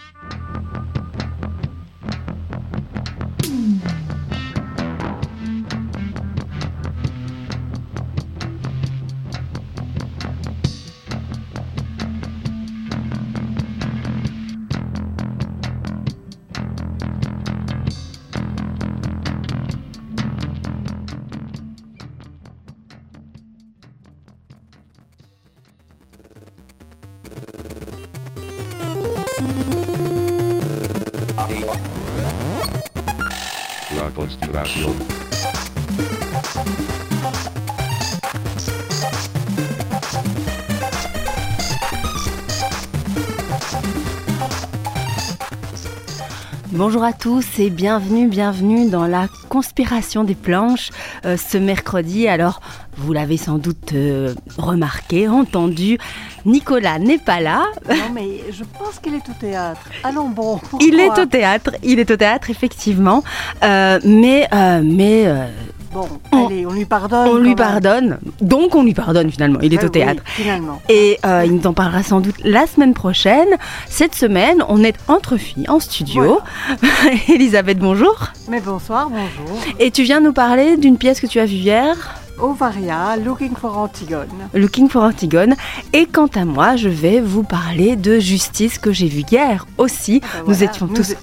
La Conspiración. Bonjour à tous et bienvenue dans la Conspiration des planches ce mercredi. Alors, vous l'avez sans doute remarqué, entendu, Nicolas n'est pas là. Non mais je pense qu'il est au théâtre. Allons bon. Il est au théâtre effectivement. Bon, allez, on lui pardonne. On lui pardonne finalement, il est au théâtre. Oui, finalement. Et il nous en parlera sans doute la semaine prochaine. Cette semaine, on est entre filles en studio. Voilà. Elisabeth, bonjour. Mais bonsoir, bonjour. Et tu viens nous parler d'une pièce que tu as vue hier ? Ovaria, Looking for Antigone. Looking for Antigone. Et quant à moi, je vais vous parler de Justice que j'ai vue hier aussi. Nous étions tous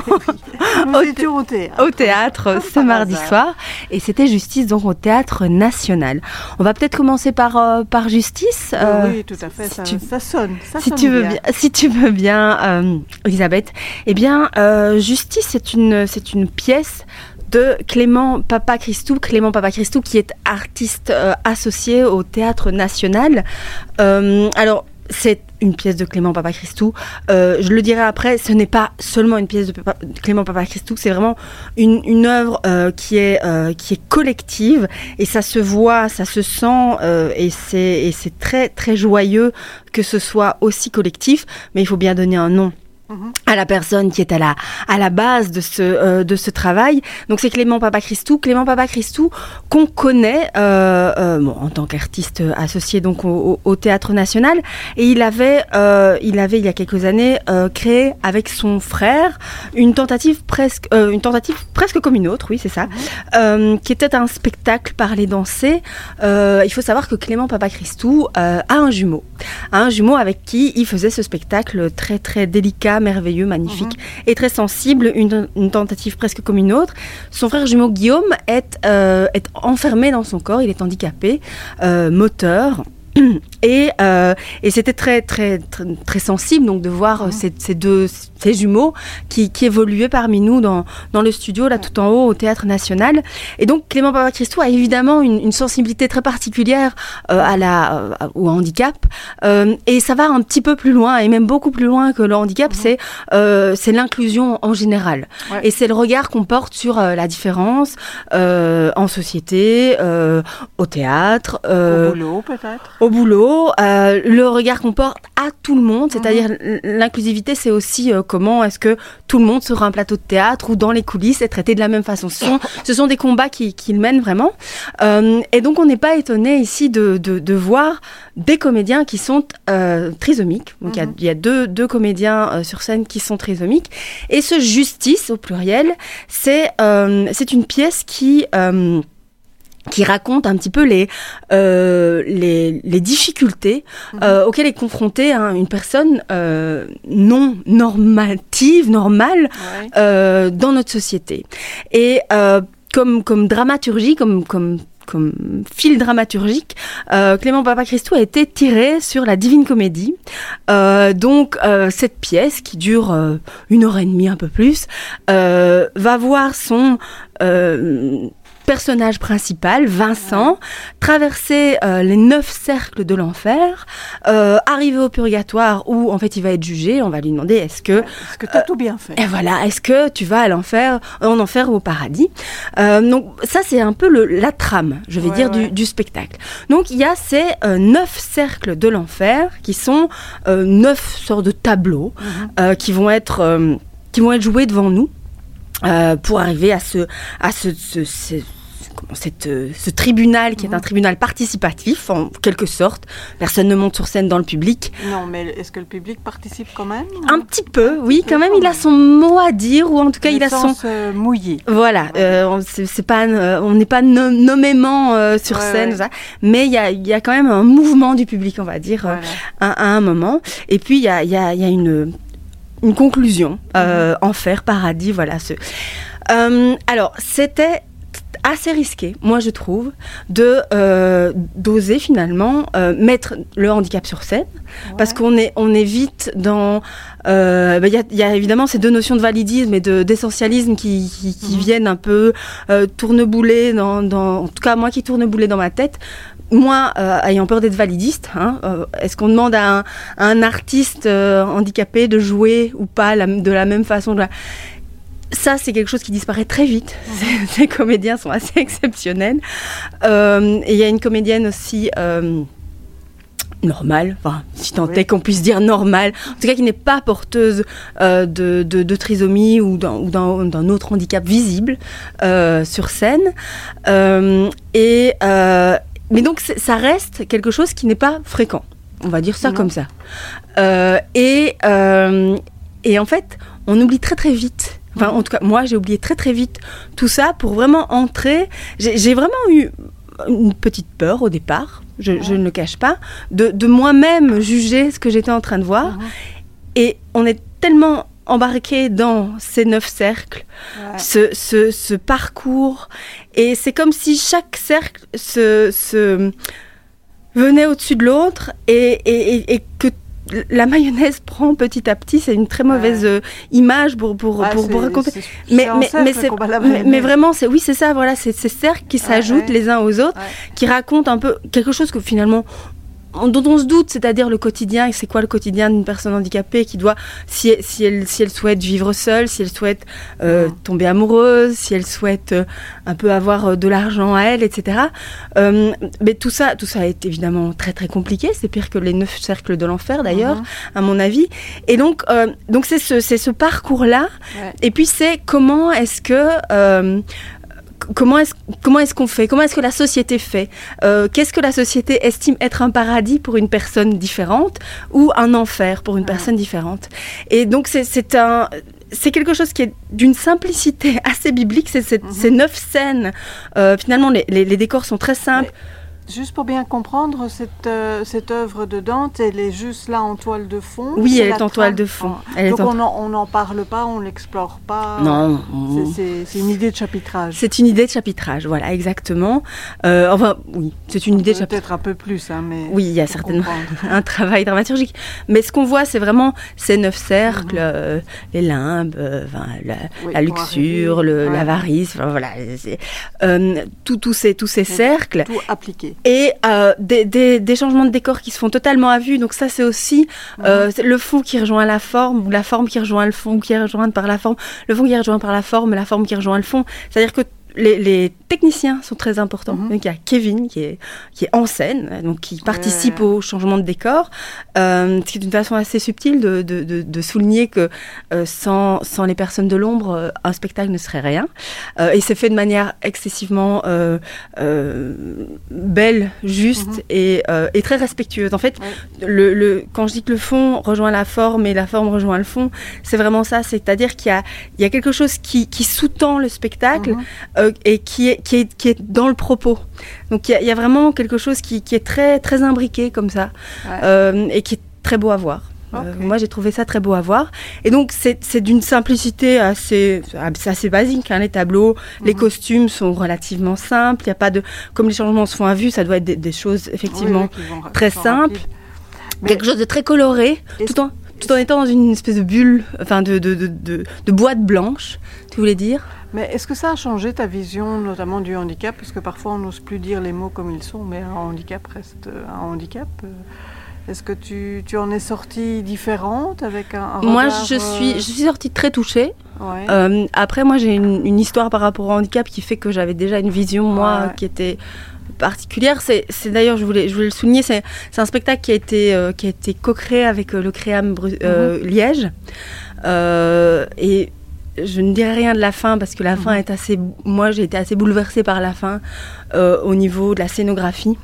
au théâtre ce mardi soir. Et c'était Justice donc au Théâtre National. On va peut-être commencer par Justice. Oui, tout à fait, ça sonne. Si tu veux bien, Elisabeth. Eh bien, Justice, c'est une pièce de Clément Papachristou qui est artiste associé au Théâtre National. Alors, c'est une pièce de Clément Papachristou. Je le dirai après, ce n'est pas seulement une pièce de Clément Papachristou, c'est vraiment une œuvre qui est collective et ça se voit, ça se sent et c'est très très joyeux que ce soit aussi collectif, mais il faut bien donner un nom à la personne qui est à la base de ce travail. Donc c'est Clément Papachristou qu'on connaît en tant qu'artiste associé donc au Théâtre National, et il avait il y a quelques années créé avec son frère une tentative presque comme une autre, oui c'est ça, qui était un spectacle parler danser. Il faut savoir que Clément Papachristou a un jumeau avec qui il faisait ce spectacle très très délicat, merveilleux, magnifique et très sensible, une tentative presque comme une autre. Son frère jumeau Guillaume est enfermé dans son corps, il est handicapé, moteur. Et c'était très très très très sensible donc de voir ces jumeaux qui évoluaient parmi nous dans le studio là tout en haut au Théâtre National. Et donc Clément Papachristou a évidemment une sensibilité très particulière au handicap, et ça va un petit peu plus loin et même beaucoup plus loin que le handicap. C'est l'inclusion en général, et c'est le regard qu'on porte sur la différence en société, au théâtre, au boulot peut-être. Au boulot, le regard qu'on porte à tout le monde, c'est-à-dire l'inclusivité, c'est aussi comment est-ce que tout le monde sur un plateau de théâtre ou dans les coulisses est traité de la même façon. Ce sont des combats qu'il mène vraiment. Et donc on n'est pas étonné ici de voir des comédiens qui sont trisomiques. Donc il y a deux comédiens sur scène qui sont trisomiques. Et ce Justice au pluriel, c'est une pièce qui raconte un petit peu les difficultés auxquelles est confrontée une personne non normative, normale, dans notre société. Et comme dramaturgie, comme fil dramaturgique, Clément Papachristou a été tiré sur la Divine Comédie. Donc cette pièce qui dure 1h30 un peu plus va voir son personnage principal, Vincent, traverser les 9 cercles de l'enfer, arriver au purgatoire où en fait il va être jugé. On va lui demander est-ce que tu as tout bien fait. Et voilà, est-ce que tu vas en enfer ou au paradis. Donc ça c'est un peu la trame, je vais dire, du spectacle. Donc il y a ces 9 cercles de l'enfer qui sont 9 sortes de tableaux qui vont être joués devant nous. Pour arriver à ce tribunal qui est un tribunal participatif, en quelque sorte. Personne ne monte sur scène dans le public. Non, mais est-ce que le public participe quand même ? Un petit peu, oui, quand même. Il a son mot à dire, ou en tout cas, il a son... mouillé. Voilà, on n'est pas nommément sur scène, ça, mais il y a quand même un mouvement du public, on va dire, à un moment. Et puis, il y a une conclusion, enfer, paradis, voilà. Alors, c'était assez risqué, moi je trouve, d'oser finalement mettre le handicap sur scène, parce qu'on est vite dans... Il y a évidemment ces deux notions de validisme et d'essentialisme qui viennent un peu tournebouler, en tout cas moi qui tournebouler dans ma tête. Moi, ayant peur d'être validiste, est-ce qu'on demande à un artiste handicapé de jouer ou pas de la même façon Ça, c'est quelque chose qui disparaît très vite. Ces comédiens sont assez exceptionnels. Et il y a une comédienne aussi normale, enfin, si tant est qu'on puisse dire normale, en tout cas qui n'est pas porteuse de trisomie ou d'un autre handicap visible sur scène. Mais donc, ça reste quelque chose qui n'est pas fréquent. On va dire ça comme ça. Et en fait, on oublie très très vite. Enfin, en tout cas, moi, j'ai oublié très très vite tout ça pour vraiment entrer. J'ai vraiment eu une petite peur au départ, je ne le cache pas, de moi-même juger ce que j'étais en train de voir. Et on est tellement embarqué dans ces 9 cercles, ce parcours. Et c'est comme si chaque cercle venait au-dessus de l'autre et que la mayonnaise prend petit à petit. C'est une très mauvaise image pour raconter. Mais vraiment, c'est ça, voilà, c'est ces cercles qui s'ajoutent les uns aux autres, qui racontent un peu quelque chose que finalement dont on se doute, c'est-à-dire le quotidien. Et c'est quoi le quotidien d'une personne handicapée qui doit, si elle souhaite vivre seule, si elle souhaite tomber amoureuse, si elle souhaite un peu avoir de l'argent à elle, etc. Mais tout ça est évidemment très très compliqué. C'est pire que les 9 cercles de l'enfer d'ailleurs, à mon avis. Et donc c'est ce parcours-là. Et puis c'est comment est-ce que Comment est-ce qu'on fait ? Comment est-ce que la société fait ? Qu'est-ce que la société estime être un paradis pour une personne différente ou un enfer pour une personne différente ? Et donc, c'est quelque chose qui est d'une simplicité assez biblique. Ces 9 scènes. Finalement, les décors sont très simples. Juste pour bien comprendre, cette œuvre de Dante, elle est juste là en toile de fond. Oui, elle est en toile de fond. Donc on n'en parle pas, on l'explore pas. Non. C'est une idée de chapitrage. C'est une idée de chapitrage, voilà, exactement. Enfin, oui, c'est une idée de chapitrage. Peut-être un peu plus, mais... Oui, il y a certainement un travail dramaturgique. Mais ce qu'on voit, c'est vraiment ces 9 cercles, les limbes, la luxure, l'avarice, voilà. Tous ces cercles. Tout appliqué. Et des changements de décor qui se font totalement à vue. Donc ça, c'est aussi le fond qui rejoint la forme, ou la forme qui rejoint le fond, qui est rejointe par la forme, le fond qui est rejoint par la forme qui rejoint le fond. C'est-à-dire que les techniciens sont très importants. Donc, il y a Kevin qui est en scène, donc qui participe au changement de décor. C'est une façon assez subtile de souligner que sans les personnes de l'ombre, un spectacle ne serait rien. Et c'est fait de manière excessivement belle, juste et très respectueuse. En fait, quand je dis que le fond rejoint la forme et la forme rejoint le fond, c'est vraiment ça. C'est-à-dire qu'il y a quelque chose qui sous-tend le spectacle et qui est dans le propos. Donc il y a vraiment quelque chose qui est très, très imbriqué comme ça, et qui est très beau à voir. Moi, j'ai trouvé ça très beau à voir. Et donc, c'est d'une simplicité assez basique. Les tableaux, les costumes sont relativement simples. Il n'y a pas de... Comme les changements se font à vue, ça doit être des choses effectivement très simples. Quelque chose de très coloré, tout en étant dans une espèce de bulle, enfin de boîte blanche, tu voulais dire ? Mais est-ce que ça a changé ta vision, notamment du handicap ? Parce que parfois, on n'ose plus dire les mots comme ils sont, mais un handicap reste un handicap. Est-ce que tu en es sortie différente avec un regard... Moi, je suis sortie très touchée. Après, moi, j'ai une histoire par rapport au handicap qui fait que j'avais déjà une vision, moi, qui était particulière. C'est d'ailleurs, je voulais le souligner, c'est un spectacle qui a été co-créé avec le Créam Liège. Et je ne dirai rien de la fin parce que la fin est assez... Moi, j'ai été assez bouleversée par la fin au niveau de la scénographie.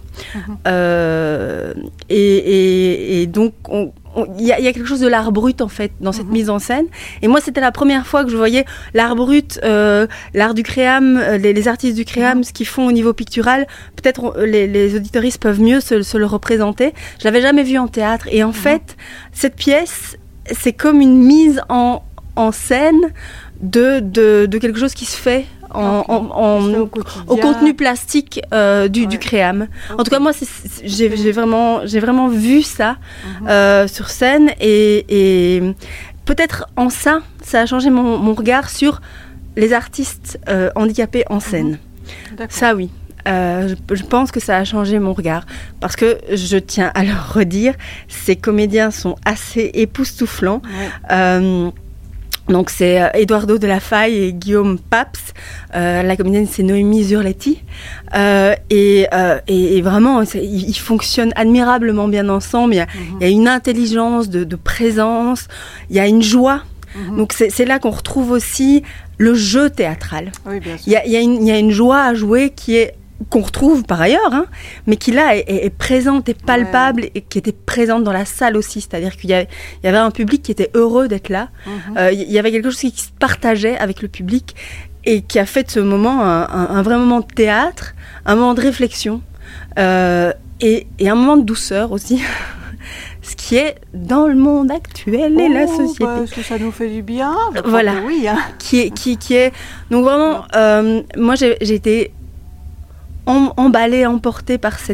Et donc, il y a quelque chose de l'art brut, en fait, dans cette mise en scène. Et moi, c'était la première fois que je voyais l'art brut, l'art du créam, les artistes du créam, ce qu'ils font au niveau pictural. Peut-être les auditeuristes peuvent mieux se le représenter. Je l'avais jamais vu en théâtre. Et en fait, cette pièce, c'est comme une mise en scène de quelque chose qui se fait au contenu plastique du créam. En tout cas, moi, j'ai vraiment vu ça sur scène et peut-être en ça a changé mon regard sur les artistes handicapés en scène. Ça, oui. Je pense que ça a changé mon regard parce que je tiens à le redire, ces comédiens sont assez époustouflants. Donc c'est Eduardo de la Faille et Guillaume Paps. La comédienne c'est Noémie Zurletti. Et vraiment, ils fonctionnent admirablement bien ensemble. Il y a une intelligence de présence, il y a une joie. Donc c'est là qu'on retrouve aussi le jeu théâtral. Oui, bien sûr. Il y a une joie à jouer qu'on retrouve par ailleurs, mais qui là est présente et palpable et qui était présente dans la salle aussi. C'est-à-dire qu'il y avait un public qui était heureux d'être là. Il y avait quelque chose qui se partageait avec le public et qui a fait de ce moment un vrai moment de théâtre, un moment de réflexion et un moment de douceur aussi. Ce qui est dans le monde actuel et la société. Est-ce que ça nous fait du bien? Voilà. Oui, qui est... Donc vraiment, moi j'ai été emballée, emportée par ce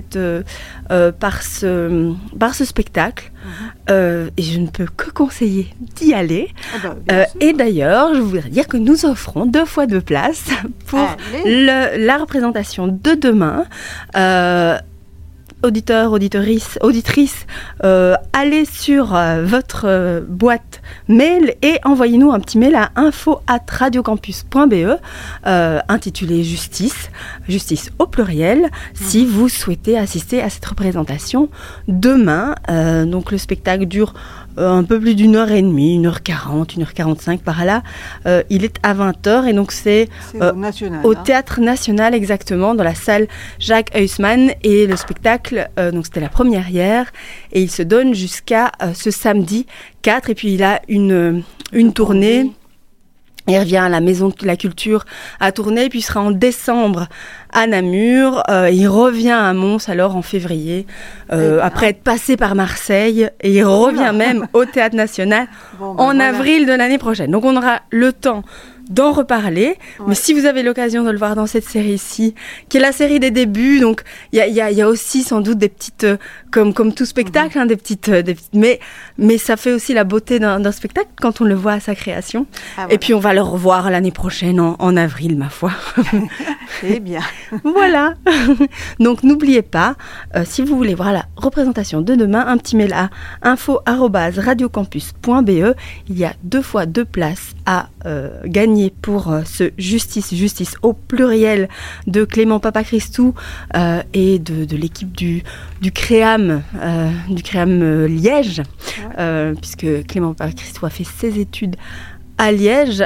spectacle. Et je ne peux que conseiller d'y aller. Et d'ailleurs, je voudrais dire que nous offrons 2 fois 2 places pour la représentation de demain. Auditeurs, auditrices, allez sur votre boîte mail et envoyez-nous un petit mail à info@radiocampus.be intitulé Justice au pluriel, si vous souhaitez assister à cette représentation demain. Donc le spectacle dure un peu plus d'1 heure et demie, 1h40, 1h45 par là. Il est à 20h et donc c'est au Théâtre National exactement, dans la salle Jacques Huysmans, et le spectacle, donc c'était la première hier et il se donne jusqu'à ce samedi 4 et puis il a une tournée. Il revient à la Maison de la Culture à Tournai, puis il sera en décembre à Namur. Il revient à Mons alors en février, après être passé par Marseille. Et il revient même au Théâtre National en avril de l'année prochaine. Donc on aura le temps d'en reparler. Mais si vous avez l'occasion de le voir dans cette série-ci, qui est la série des débuts, donc il y a aussi sans doute des petites, comme tout spectacle, des petites, mais ça fait aussi la beauté d'un spectacle quand on le voit à sa création. Et puis on va le revoir l'année prochaine en avril, ma foi. Eh bien. Voilà. Donc n'oubliez pas, si vous voulez voir la représentation de demain, un petit mail à info@radiocampus.be. Il y a 2 fois 2 places à gagner pour ce Justice au pluriel de Clément Papachristou et de l'équipe du créam Liège, puisque Clément Papachristou a fait ses études à Liège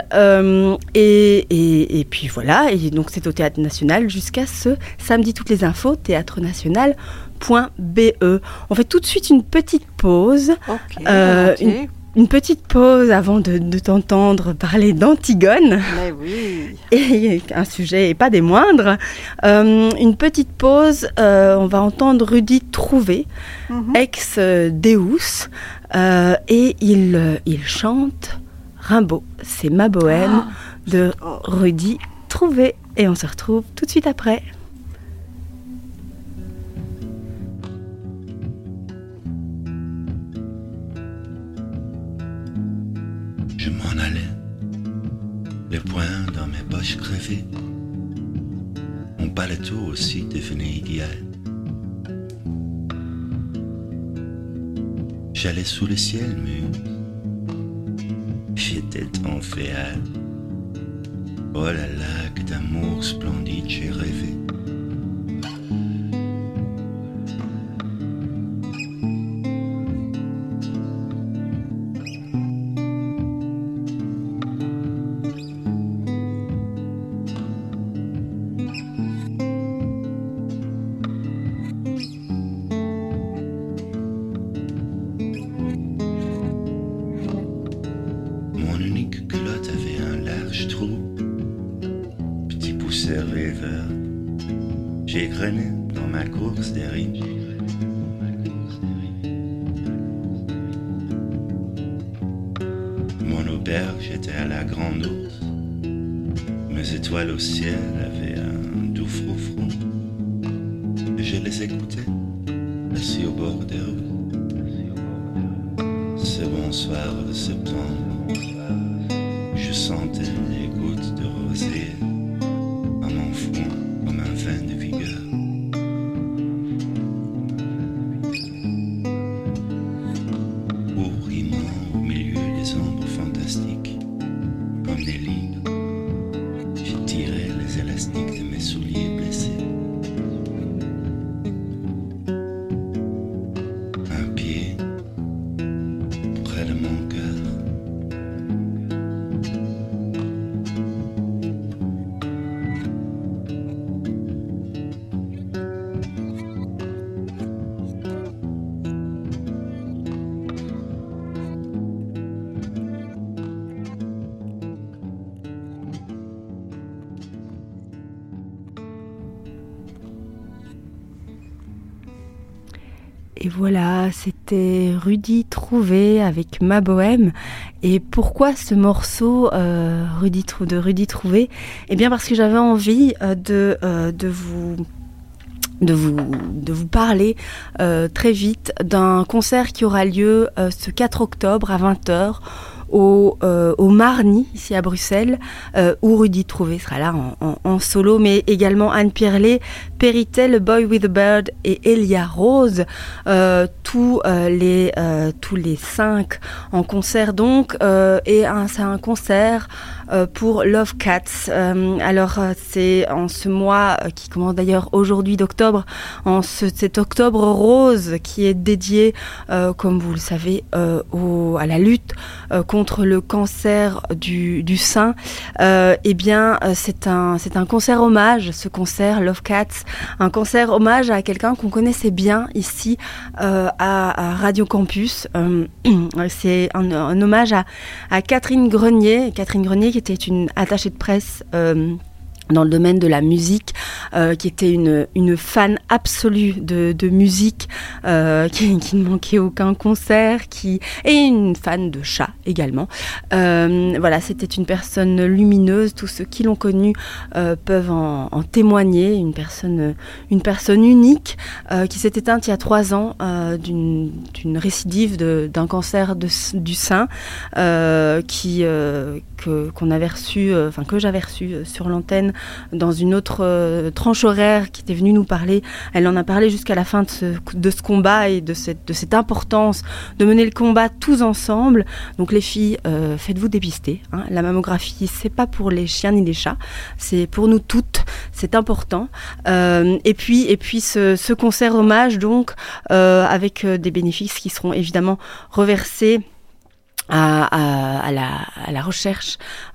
et puis voilà, et donc c'est au Théâtre National jusqu'à ce samedi. Toutes les infos théâtrenational.be. On fait tout de suite une petite pause. Une petite pause avant de t'entendre parler d'Antigone. Mais oui. Et un sujet et pas des moindres. Une petite pause, on va entendre Rudy Trouvé, ex-Deus, et il chante Rimbaud. C'est Ma Bohème de Rudy Trouvé. Et on se retrouve tout de suite après. Je m'en allais, les poings dans mes poches crevées. Mon paletot aussi devenait idéal. J'allais sous le ciel mûr, j'étais en féal. Oh là là, que d'amour splendide j'ai rêvé. river. J'ai égrené dans ma course des rives. Mon auberge était à la grande hausse. Mes étoiles au ciel avaient un doux froufrou. Et je les écoutais, assis au bord des routes. Ce bonsoir de septembre, je sentais les gouttes de rosée à mon front comme un vin de vigueur. Ouriment au milieu des ombres fantastiques, comme des lignes, j'ai tiré les élastiques de mes souliers blessés. Un pied près de mon cœur. Et voilà, c'était Rudy Trouvé avec Ma Bohème. Et pourquoi ce morceau de Rudy Trouvé ? Eh bien parce que j'avais envie de vous parler très vite d'un concert qui aura lieu ce 4 octobre à 20h au Marny, ici à Bruxelles, où Rudy Trouvé sera là en solo, mais également Anne Pierlet, Peritel, Boy with a Bird et Elia Rose, tous les 5 en concert donc, et c'est un concert pour Love Cats. Alors c'est en ce mois qui commence d'ailleurs aujourd'hui d'octobre, cet octobre rose qui est dédié, comme vous le savez, à la lutte contre le cancer du sein. Eh bien c'est un concert hommage, ce concert Love Cats, un concert hommage à quelqu'un qu'on connaissait bien ici à Radio Campus. C'est un hommage à Catherine Grenier qui était une attachée de presse dans le domaine de la musique, qui était une fan absolue de musique, qui ne manquait aucun concert, et une fan de chats également. Voilà, c'était une personne lumineuse. Tous ceux qui l'ont connue peuvent en témoigner. Une personne unique qui s'est éteinte il y a 3 ans d'une récidive d'un cancer du sein, qu'on avait reçu, que j'avais reçu sur l'antenne dans une autre tranche horaire qui était venue nous parler. Elle en a parlé jusqu'à la fin de ce combat et de cette importance de mener le combat tous ensemble. Donc les filles, faites-vous dépister. Hein. La mammographie, c'est pas pour les chiens ni les chats, c'est pour nous toutes. C'est important. Et puis ce concert hommage donc avec des bénéfices qui seront évidemment reversés à la recherche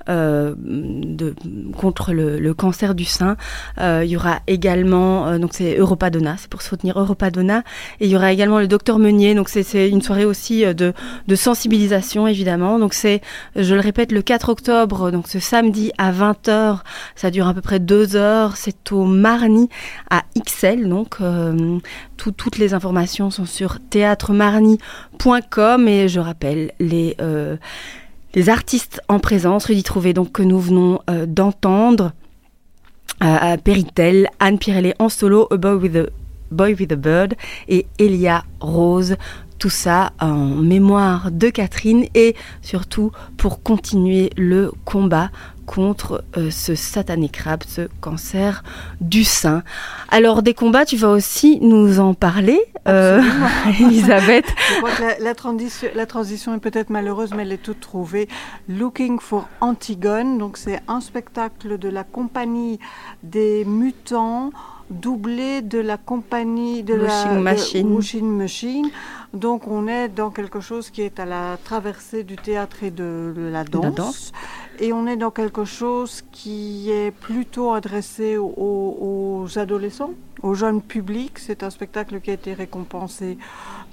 contre le cancer du sein. Il y aura également, donc c'est Europadonna, c'est pour soutenir Europadonna, et il y aura également le docteur Meunier, donc c'est une soirée aussi de sensibilisation évidemment. Donc c'est, je le répète, le 4 octobre, donc ce samedi à 20h, ça dure à peu près 2 heures, c'est au Marny à Ixelles, donc toutes les informations sont sur théâtremarny.com, et je rappelle les artistes en présence, Rudy Trouvé, donc que nous venons d'entendre, Peritel, Anne Pierlet en solo, A Boy with a Bird, et Elia Rose. Tout ça en mémoire de Catherine et surtout pour continuer le combat contre ce satané crabe, ce cancer du sein. Alors des combats, tu vas aussi nous en parler, Elisabeth. Je crois que la transition est peut-être malheureuse, mais elle est toute trouvée. Looking for Antigone, donc c'est un spectacle de la compagnie des Mutants, doublé de la compagnie de Washing Machine. Donc on est dans quelque chose qui est à la traversée du théâtre et de la danse. Et on est dans quelque chose qui est plutôt adressé aux adolescents, au jeune public. C'est un spectacle qui a été récompensé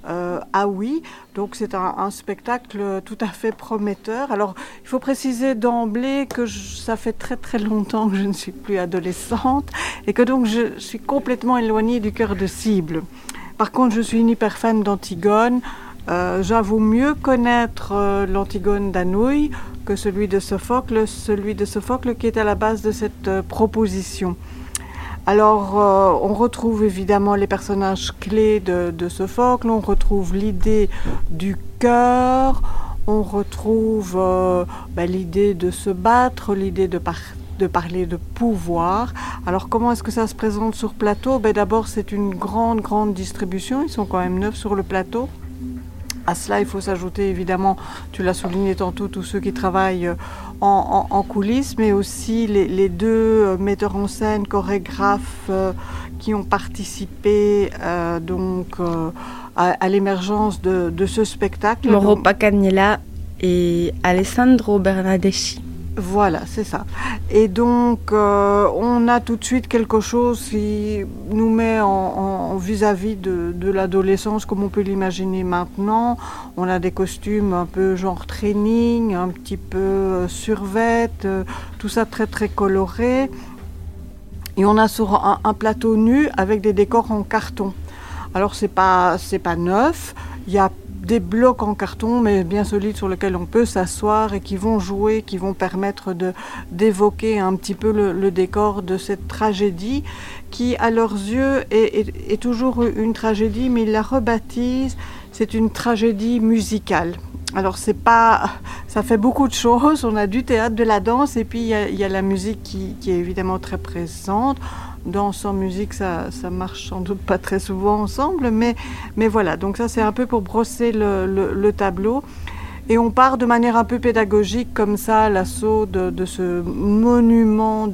Ah oui, donc c'est un spectacle tout à fait prometteur. Alors, il faut préciser d'emblée que ça fait très très longtemps que je ne suis plus adolescente et que donc je suis complètement éloignée du cœur de cible. Par contre, je suis une hyper fan d'Antigone. J'avoue mieux connaître l'Antigone d'Anouilh que celui de Sophocle qui est à la base de cette proposition. Alors, on retrouve évidemment les personnages clés de Sophocle, on retrouve l'idée du cœur, on retrouve l'idée de se battre, l'idée de parler de pouvoir. Alors, comment est-ce que ça se présente sur plateau ? D'abord, c'est une grande distribution, ils sont quand même 9 sur le plateau. À cela, il faut s'ajouter évidemment, tu l'as souligné tantôt, tous ceux qui travaillent en coulisses, mais aussi les 2 metteurs en scène, chorégraphes qui ont participé à l'émergence de ce spectacle. Mauro Pacanella et Alessandro Bernardeschi. Voilà, c'est ça. Et donc, on a tout de suite quelque chose qui nous met en vis-à-vis de l'adolescence, comme on peut l'imaginer maintenant. On a des costumes un peu genre training, un petit peu survêt, tout ça très très coloré. Et on a sur un plateau nu avec des décors en carton. Alors, c'est pas neuf. Il y a des blocs en carton, mais bien solides, sur lesquels on peut s'asseoir et qui vont jouer, qui vont permettre d'évoquer un petit peu le décor de cette tragédie qui, à leurs yeux, est toujours une tragédie, mais ils la rebaptisent, c'est une tragédie musicale. Alors, ça fait beaucoup de choses, on a du théâtre, de la danse, et puis il y a la musique qui est évidemment très présente. Danse sans musique, ça marche sans doute pas très souvent ensemble, mais voilà. Donc ça, c'est un peu pour brosser le tableau. Et on part de manière un peu pédagogique, comme ça, à l'assaut de ce monument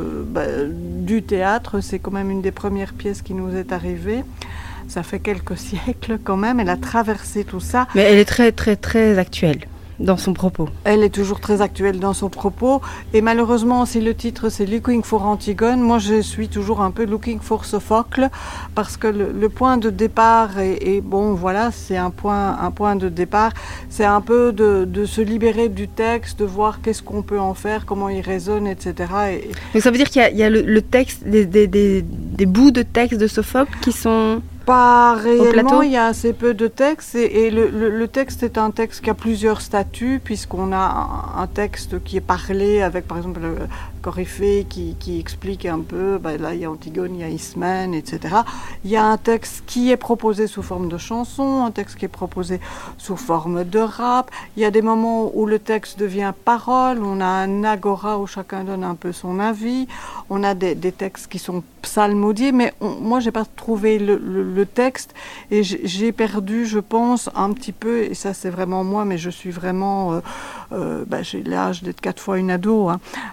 du théâtre. C'est quand même une des premières pièces qui nous est arrivée. Ça fait quelques siècles quand même, elle a traversé tout ça. Mais elle est très très très actuelle dans son propos. Elle est toujours très actuelle dans son propos. Et malheureusement, si le titre c'est Looking for Antigone, moi je suis toujours un peu Looking for Sophocle, parce que le point de départ est bon, voilà, c'est un point de départ. C'est un peu de se libérer du texte, de voir qu'est-ce qu'on peut en faire, comment il résonne, etc. Donc ça veut dire qu'il y a le texte, des bouts de texte de Sophocle qui sont... Pas réellement, il y a assez peu de texte et le texte est un texte qui a plusieurs statuts, puisqu'on a un texte qui est parlé avec par exemple le Coryphée qui explique un peu, là il y a Antigone, il y a Ismène, etc. Il y a un texte qui est proposé sous forme de chanson, un texte qui est proposé sous forme de rap. Il y a des moments où le texte devient parole, on a un agora où chacun donne un peu son avis, on a des textes qui sont psalmodiés, mais moi j'ai pas trouvé le texte et j'ai perdu, je pense, un petit peu, et ça c'est vraiment moi, mais je suis vraiment, j'ai l'âge d'être 4 fois une ado,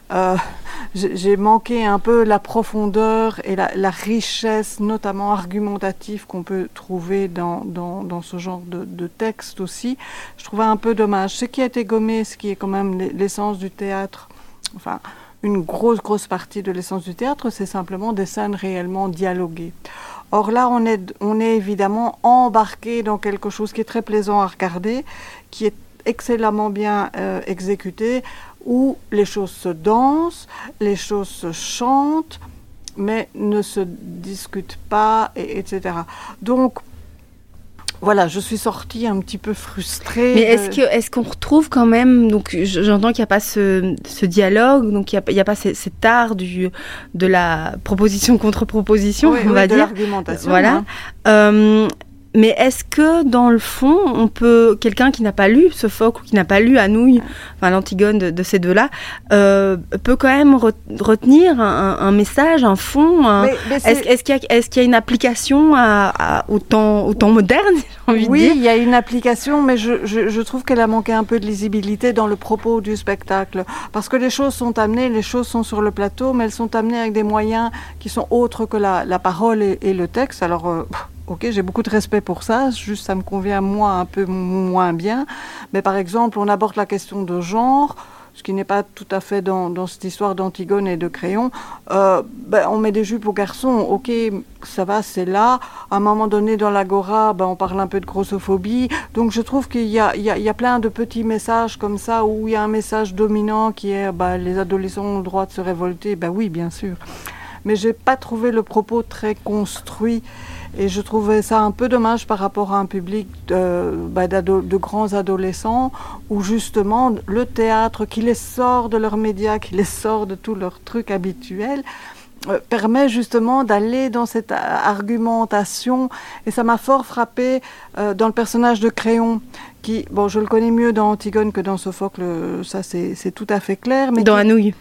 j'ai manqué un peu la profondeur et la richesse, notamment argumentative, qu'on peut trouver dans ce genre de texte aussi. Je trouvais un peu dommage. Ce qui a été gommé, ce qui est quand même l'essence du théâtre, enfin une grosse partie de l'essence du théâtre, c'est simplement des scènes réellement dialoguées. Or là, on est évidemment embarqué dans quelque chose qui est très plaisant à regarder, qui est excellemment bien exécuté, où les choses se dansent, les choses se chantent, mais ne se discutent pas, etc. Donc, voilà, je suis sortie un petit peu frustrée. Mais est-ce qu'on retrouve quand même, donc j'entends qu'il n'y a pas ce dialogue, donc il n'y a pas cet art de la proposition contre proposition, on va dire. De l'argumentation. Voilà. Mais est-ce que dans le fond, quelqu'un qui n'a pas lu Sophocle ou qui n'a pas lu Anouilh, enfin l'Antigone de ces deux-là, peut quand même retenir un message, un fond. Est-ce qu'il y a une application au temps moderne, j'ai envie de dire ? Oui, il y a une application, mais je trouve qu'elle a manqué un peu de lisibilité dans le propos du spectacle. Parce que les choses sont amenées, les choses sont sur le plateau, mais elles sont amenées avec des moyens qui sont autres que la parole et le texte. Alors... Ok, j'ai beaucoup de respect pour ça, juste ça me convient moi un peu moins bien. Mais par exemple, on aborde la question de genre ce qui n'est pas tout à fait dans cette histoire d'Antigone et de Créon. On met des jupes aux garçons, ok, ça va, c'est là. À un moment donné, dans l'Agora, on parle un peu de grossophobie. Donc je trouve qu'il y a plein de petits messages comme ça, où il y a un message dominant qui est les adolescents ont le droit de se révolter. Oui, bien sûr. Mais j'ai pas trouvé le propos très construit. Et je trouvais ça un peu dommage par rapport à un public de grands adolescents, où justement le théâtre qui les sort de leurs médias, qui les sort de tous leurs trucs habituels, permet justement d'aller dans cette argumentation. Et ça m'a fort frappé dans le personnage de Créon, qui, je le connais mieux dans Antigone que dans Sophocle, ça c'est tout à fait clair. Mais dans Anouilh.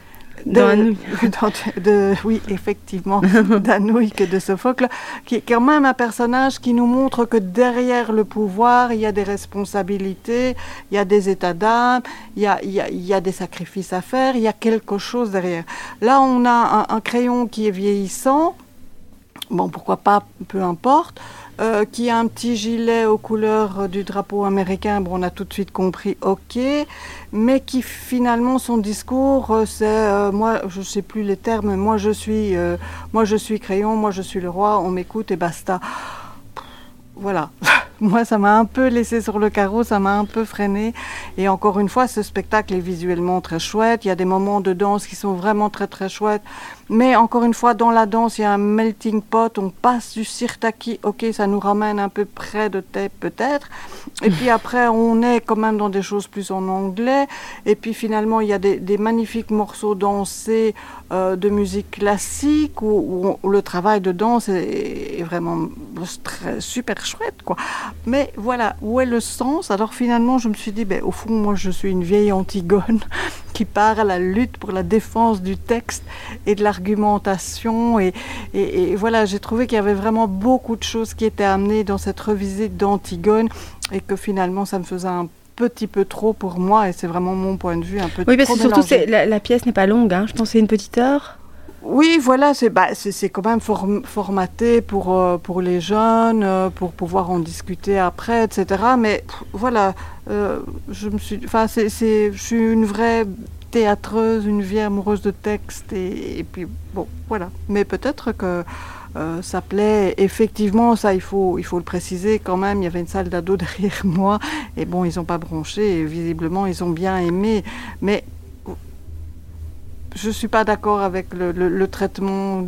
Oui, effectivement, d'Anouilh que de Sophocle, qui est quand même un personnage qui nous montre que derrière le pouvoir, il y a des responsabilités, il y a des états d'âme, il y a des sacrifices à faire, il y a quelque chose derrière. Là, on a un Créon qui est vieillissant, pourquoi pas, peu importe, qui a un petit gilet aux couleurs du drapeau américain, on a tout de suite compris, ok, mais qui finalement, son discours, c'est, moi, je ne sais plus les termes, moi je suis Créon, moi je suis le roi, on m'écoute et basta. Voilà. Moi, ça m'a un peu laissé sur le carreau, ça m'a un peu freiné. Et encore une fois, ce spectacle est visuellement très chouette. Il y a des moments de danse qui sont vraiment très très chouettes. Mais encore une fois, dans la danse, il y a un melting pot. On passe du sirtaki, ok, ça nous ramène un peu près de tête peut-être. Et puis après, on est quand même dans des choses plus en anglais. Et puis finalement, il y a des magnifiques morceaux dansés de musique classique où le travail de danse est vraiment super chouette, quoi. Mais voilà, où est le sens? Alors finalement, je me suis dit, au fond, moi, je suis une vieille Antigone qui part à la lutte pour la défense du texte et de l'argumentation. Et voilà, j'ai trouvé qu'il y avait vraiment beaucoup de choses qui étaient amenées dans cette revisite d'Antigone et que finalement, ça me faisait un petit peu trop pour moi. Et c'est vraiment mon point de vue, un peu trop. Oui, parce que surtout, la pièce n'est pas longue. Je pense que c'est une petite heure. Oui, voilà, c'est quand même formaté pour les jeunes, pour pouvoir en discuter après, etc. Mais voilà, je suis une vraie théâtreuse, une vieille amoureuse de texte, et puis voilà. Mais peut-être que ça plaît, effectivement, ça il faut le préciser quand même, il y avait une salle d'ado derrière moi, et ils n'ont pas bronché, et visiblement ils ont bien aimé, mais je ne suis pas d'accord avec le traitement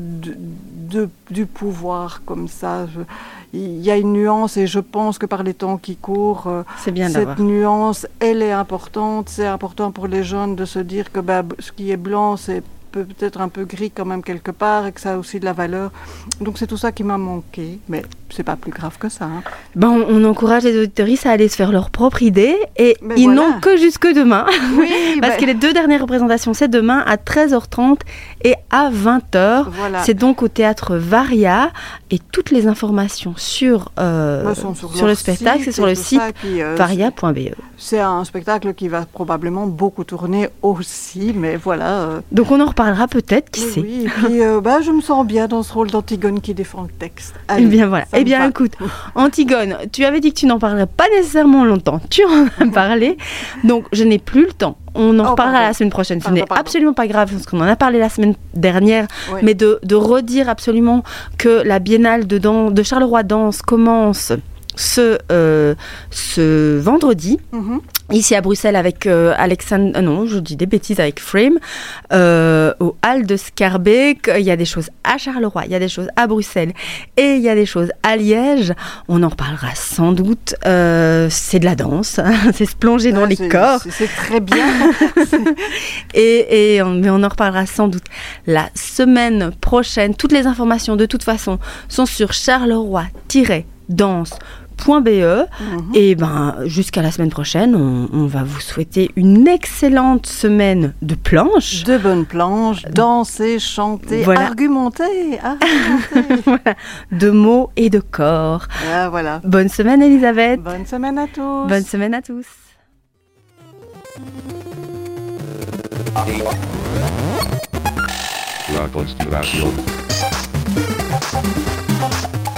du pouvoir comme ça. Il y a une nuance et je pense que par les temps qui courent, cette nuance, elle est importante. C'est important pour les jeunes de se dire que ce qui est blanc, c'est peut-être un peu gris quand même quelque part et que ça a aussi de la valeur. Donc c'est tout ça qui m'a manqué, mais c'est pas plus grave que ça. On encourage les auditeuristes à aller se faire leur propre idée et n'ont que jusque demain. Oui, parce que les 2 dernières représentations, c'est demain à 13h30 et à 20h. Voilà. C'est donc au théâtre Varia et toutes les informations sur le spectacle, c'est sur le site varia.be. C'est un spectacle qui va probablement beaucoup tourner aussi, mais voilà. Donc on en reparlera peut-être, qui sait. Oui, et puis je me sens bien dans ce rôle d'Antigone qui défend le texte. Allez, bien voilà. Écoute, Antigone, tu avais dit que tu n'en parlerais pas nécessairement longtemps. Tu en as parlé, donc je n'ai plus le temps. On en reparlera la semaine prochaine. Ce n'est absolument pas grave, parce qu'on en a parlé la semaine dernière, mais de redire absolument que la Biennale de Charleroi Danse commence ce vendredi. Ici à Bruxelles avec Alexandre, non, je dis des bêtises, avec Frame, au Hall de Scarbeck. Il y a des choses à Charleroi, il y a des choses à Bruxelles et il y a des choses à Liège. On en reparlera sans doute. C'est de la danse, c'est se plonger dans les corps. C'est très bien. Mais on en reparlera sans doute la semaine prochaine. Toutes les informations, de toute façon, sont sur charleroi-danse.be. Et jusqu'à la semaine prochaine, on va vous souhaiter une excellente semaine de planches. De bonnes planches, danser, chanter, argumenter. Voilà. De mots et de corps. Voilà. Bonne semaine, Elisabeth. Bonne semaine à tous. Bonne semaine à tous. La Conspiration.